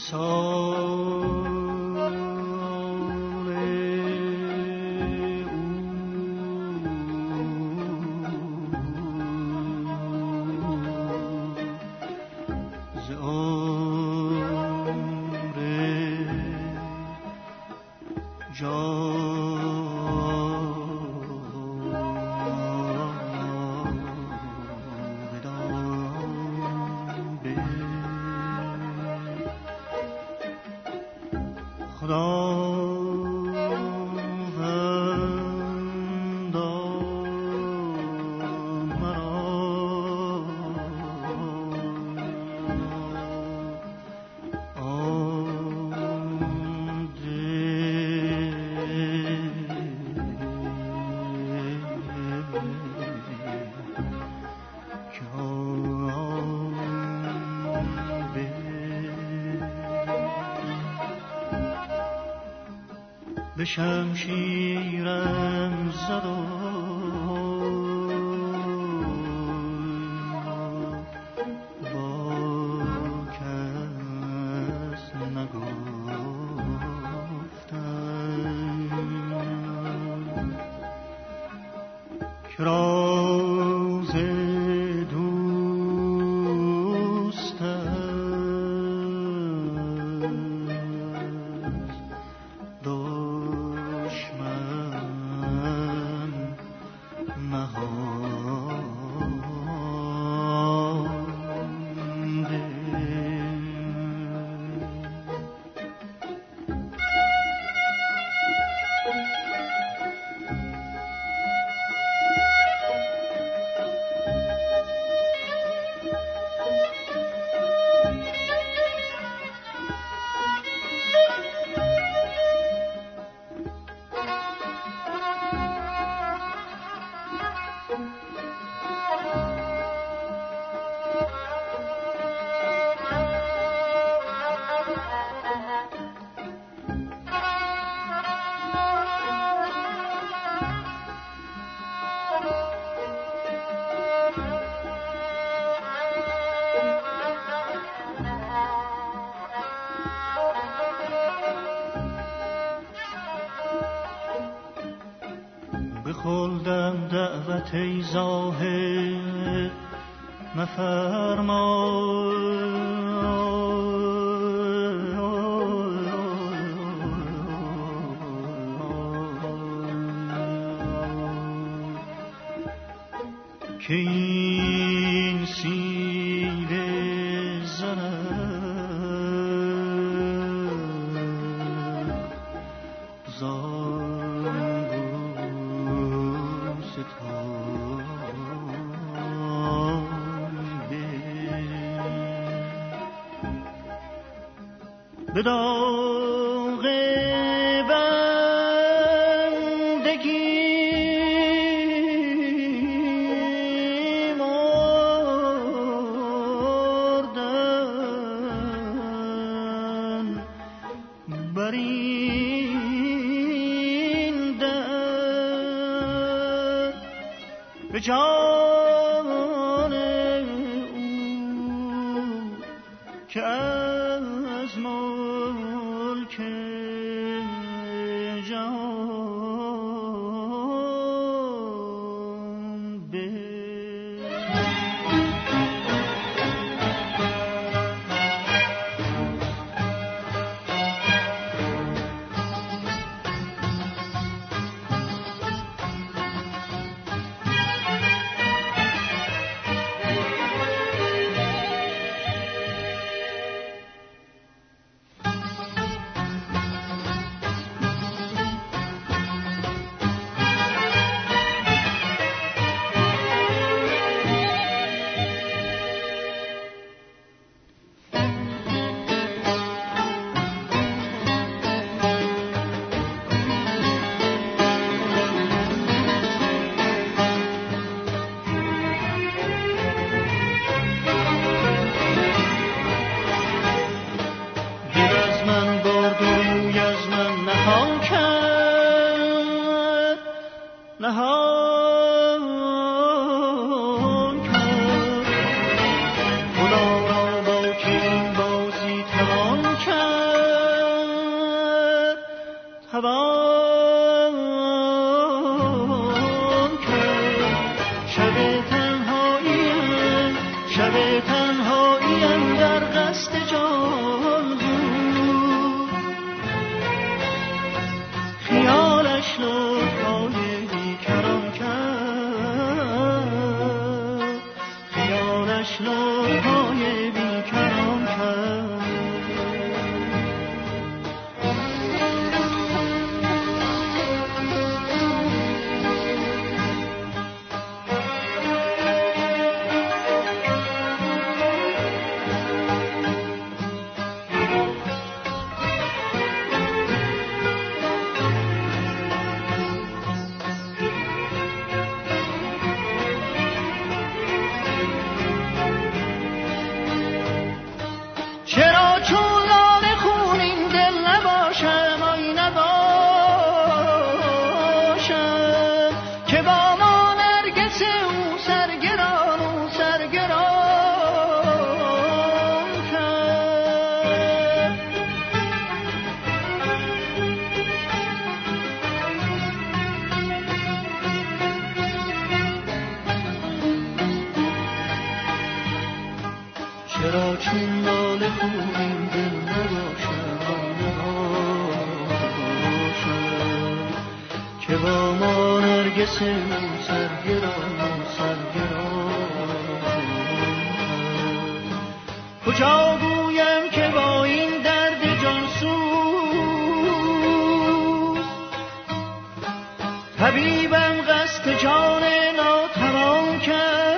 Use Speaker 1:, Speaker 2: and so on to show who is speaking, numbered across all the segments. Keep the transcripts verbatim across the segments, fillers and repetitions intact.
Speaker 1: به شمشیرم زد و با کس نگفتم که راز بخوردم دعوت ای زاهد مفرما که این سینه زند زانگو ستانده به داغ به جان او که از ملک جهان به توان کرد. شب تنهاییم شب تنهاییم در قصد جان بود. خیالش لطفای بیکران کرد. خیالش لطفای بیکران کرد. چرا چون لاله خون این دل نباشم آی نباشم که با ما نرگس او سرگران او سرگران کرد. چرا چون لاله خون این دل نباشم نباشم که با ما نرگس او سرگران او سرگران. کجا گویم که با این درد جانسوز طبیبم قصد جان ناتوان کرد.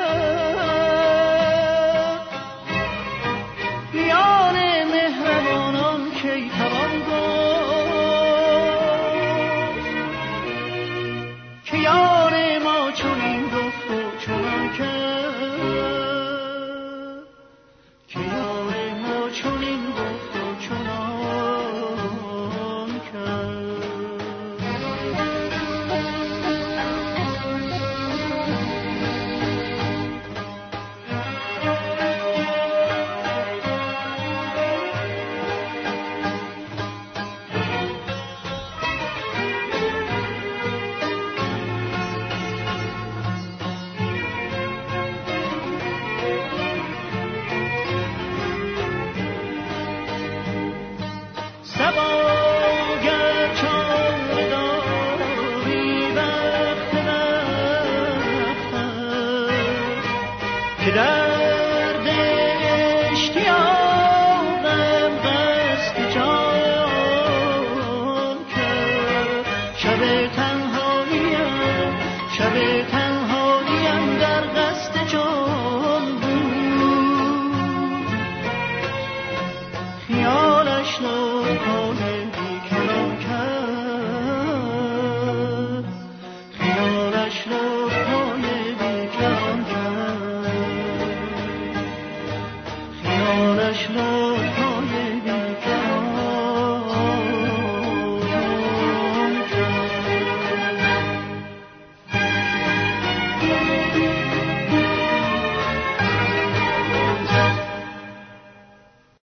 Speaker 1: که درد اشتیاقم قصد جان کرد. شب تنهاییم شب تنهاییم در قصد جان بود. خیالش لطفای